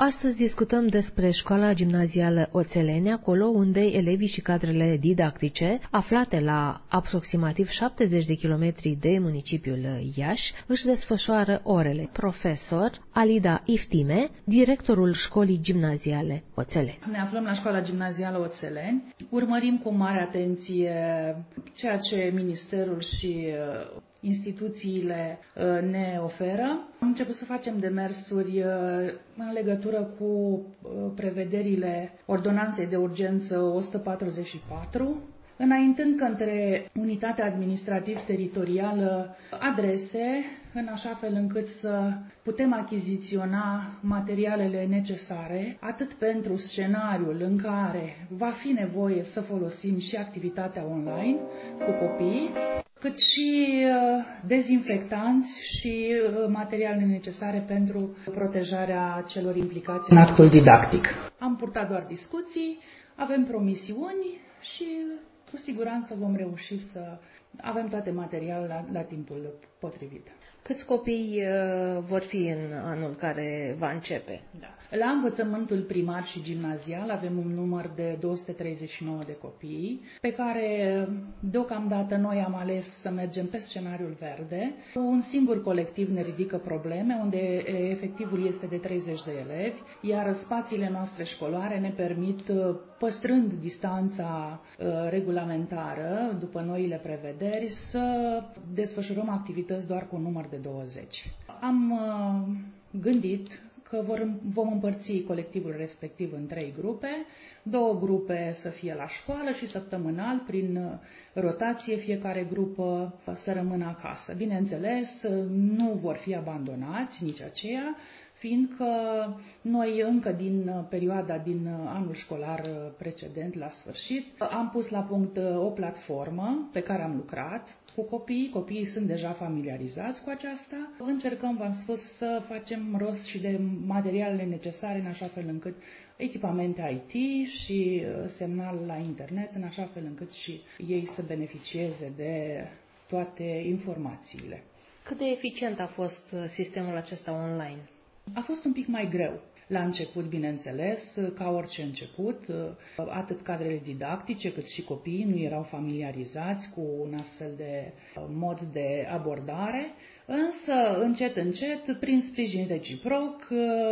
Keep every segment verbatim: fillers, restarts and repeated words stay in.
Astăzi discutăm despre școala gimnazială Oțeleni, acolo unde elevii și cadrele didactice, aflate la aproximativ șaptezeci de kilometri de municipiul Iași, își desfășoară orele. Profesor Alida Iftime, directorul școlii gimnaziale Oțeleni. Ne aflăm la școala gimnazială Oțeleni. Urmărim cu mare atenție ceea ce Ministerul și instituțiile ne oferă. Am început să facem demersuri în legătură cu prevederile Ordonanței de Urgență o sută patruzeci și patru, înaintând către Unitatea Administrativ-Teritorială adrese, în așa fel încât să putem achiziționa materialele necesare, atât pentru scenariul în care va fi nevoie să folosim și activitatea online cu copiii, cât și dezinfectanți și materiale necesare pentru protejarea celor implicați în actul didactic. Am purtat doar discuții, avem promisiuni și cu siguranță vom reuși să avem toate materialele la, la timpul potrivit. Câți copii uh, vor fi în anul care va începe? Da. La învățământul primar și gimnazial avem un număr de două sute treizeci și nouă de copii, pe care deocamdată noi am ales să mergem pe scenariul verde. Un singur colectiv ne ridică probleme, unde efectivul este de treizeci de elevi, iar spațiile noastre școlare ne permit, păstrând distanța regulamentară, după noile prevederi, să desfășurăm activități doar cu un număr de douăzeci. Am gândit că vom împărți colectivul respectiv în trei grupe, două grupe să fie la școală și săptămânal, prin rotație, fiecare grupă să rămână acasă. Bineînțeles, nu vor fi abandonați nici aceia, fiindcă noi încă din perioada din anul școlar precedent, la sfârșit, am pus la punct o platformă pe care am lucrat cu copiii. Copiii sunt deja familiarizați cu aceasta. Încercăm, v-am spus, să facem rost și de materialele necesare în așa fel încât echipamente I T și semnal la internet, în așa fel încât și ei să beneficieze de toate informațiile. Cât de eficient a fost sistemul acesta online? A fost un pic mai greu. La început, bineînțeles, ca orice început, atât cadrele didactice cât și copiii nu erau familiarizați cu un astfel de mod de abordare, însă, încet, încet, prin sprijin reciproc,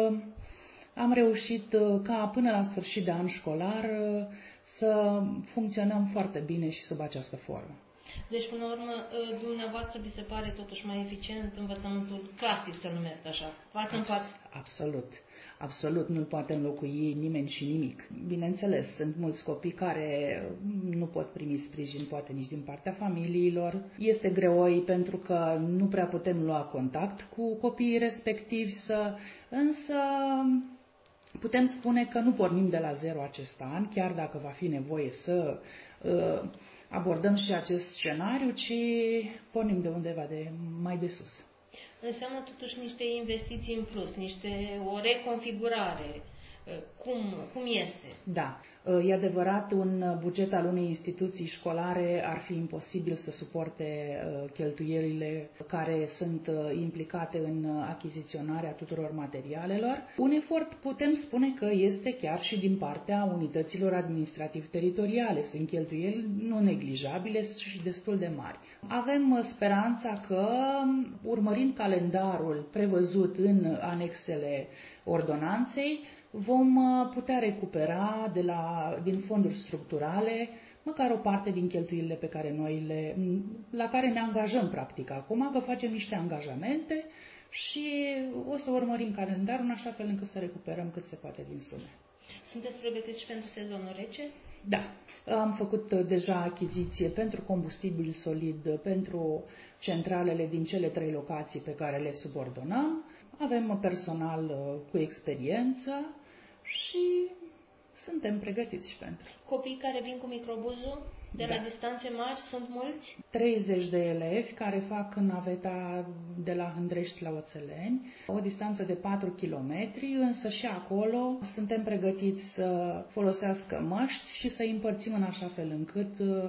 am reușit ca până la sfârșit de an școlar să funcționăm foarte bine și sub această formă. Deci, până la urmă, dumneavoastră vi se pare totuși mai eficient învățământul clasic, să numesc așa, față în față? Absolut. Absolut, nu poate înlocui nimeni și nimic. Bineînțeles, sunt mulți copii care nu pot primi sprijin, poate nici din partea familiilor. Este greoi pentru că nu prea putem lua contact cu copiii respectivi, să, însă putem spune că nu pornim de la zero acest an, chiar dacă va fi nevoie să uh, abordăm și acest scenariu, ci pornim de undeva de mai de sus. Înseamnă totuși niște investiții în plus, niște, o reconfigurare. Cum, cum este? Da. E adevărat, un buget al unei instituții școlare ar fi imposibil să suporte cheltuielile care sunt implicate în achiziționarea tuturor materialelor. Un efort, putem spune că este chiar și din partea unităților administrativ-teritoriale. Sunt cheltuieli nu neglijabile și destul de mari. Avem speranța că, urmărind calendarul prevăzut în anexele ordonanței, vom putea recupera de la, din fonduri structurale măcar o parte din cheltuielile pe care noi le, la care ne angajăm practic acum, că facem niște angajamente și o să urmărim calendarul în așa fel încât să recuperăm cât se poate din sume. Sunteți pregătiți și pentru sezonul rece? Da. Am făcut deja achiziție pentru combustibil solid, pentru centralele din cele trei locații pe care le subordonăm. Avem personal cu experiență și suntem pregătiți și pentru. Copiii care vin cu microbuzul de da. la distanțe mari sunt mulți? treizeci de elevi care fac naveta de la Hândrești la Oțeleni, o distanță de patru kilometri, însă și acolo suntem pregătiți să folosească măști și să îi împărțim în așa fel încât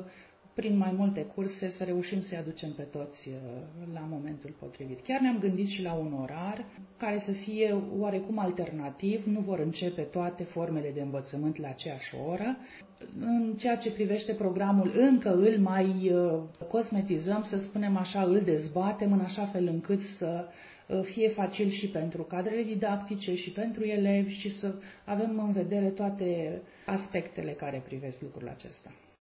prin mai multe curse, să reușim să-i aducem pe toți la momentul potrivit. Chiar ne-am gândit și la un orar care să fie oarecum alternativ, nu vor începe toate formele de învățământ la aceeași oră. În ceea ce privește programul, încă îl mai cosmetizăm, să spunem așa, îl dezbatem în așa fel încât să fie facil și pentru cadrele didactice și pentru elevi și să avem în vedere toate aspectele care privesc lucrul acesta.